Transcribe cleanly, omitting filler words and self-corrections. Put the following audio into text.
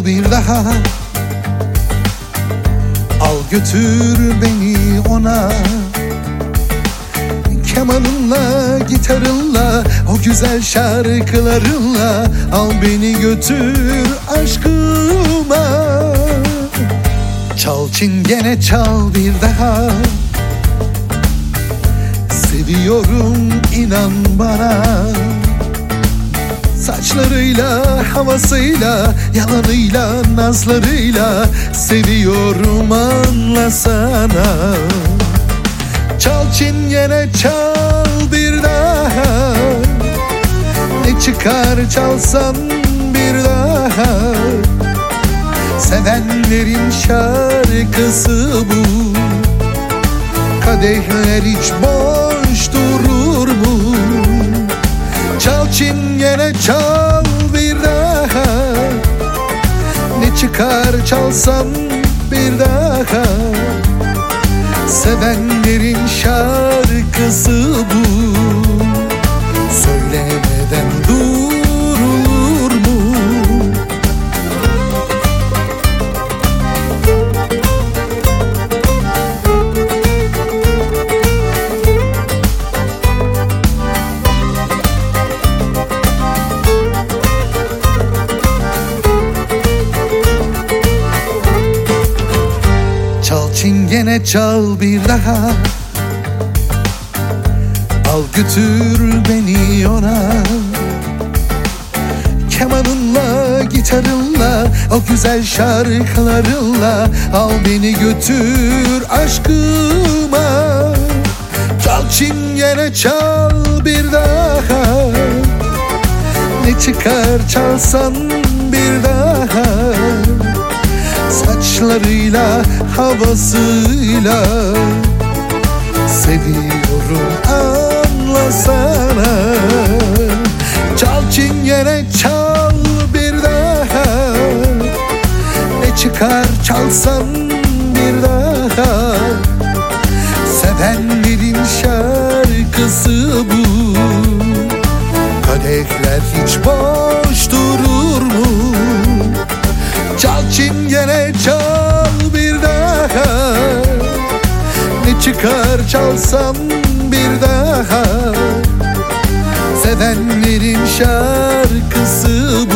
çal bir daha. Al götür beni ona. Kemanınla, gitarınla, o güzel şarkılarınla al beni götür aşkıma. Çal çingene çal bir daha. Seviyorum inan bana. Saçlarıyla, havasıyla, yalanıyla, nazlarıyla seviyorum anlasana. Çal çingene çal bir daha. Ne çıkar çalsan bir daha. Sevenlerin şarkısı bu. Kadehler hiç boş durur mu? Çal çingene çal bir daha. Ne çıkar çalsan bir daha. Sevenlerin şarkısı bu. Söylemeden durulur mu? Çal çingene çal bir daha. Al götür beni ona. Kemanınla, gitarınla, o güzel şarkılarınla al beni götür aşkıma. Çal çingene çal bir daha. Ne çıkar çalsan bir daha. Saçlarıyla, havasıyla seviyorum anlasana. Çal çingene çal bir daha. Ne çıkar çalsan bir daha. Sevenlerin şarkısı bu. Kadehler hiç boş durur mu? Çal çingene çal bir daha. Ne çıkar çalsam bir daha. Sevenlerin şarkısı